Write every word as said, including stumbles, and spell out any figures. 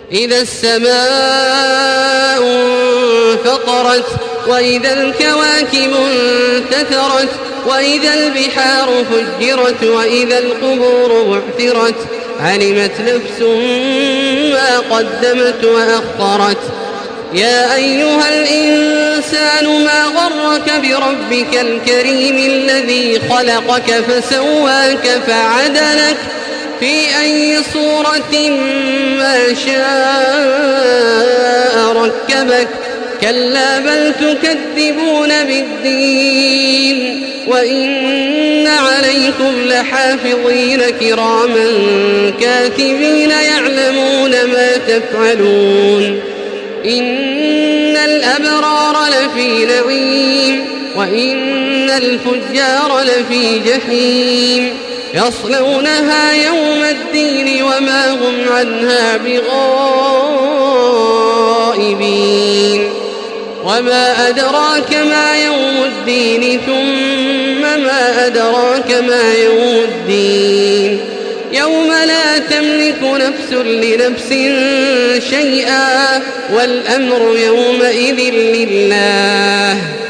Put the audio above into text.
إذا السماء انفطرت وإذا الكواكب انتثرت وإذا البحار فجرت وإذا القبور بعثرت علمت نفس ما قدمت وأخرت يا أيها الإنسان ما غرك بربك الكريم الذي خلقك فسواك فعدلك في أي صورة ما شاء ركبك كلا بل تكذبون بالدين وإن عليكم لحافظين كراما كاتبين يعلمون ما تفعلون إن الأبرار لفي نعيم وإن الفجار لفي جحيم يصلونها يوم الدين وما هم عنها بغائبين وما أدراك ما يوم الدين ثم ما أدراك ما يوم الدين يوم لا تملك نفس لنفس شيئا والأمر يومئذ لله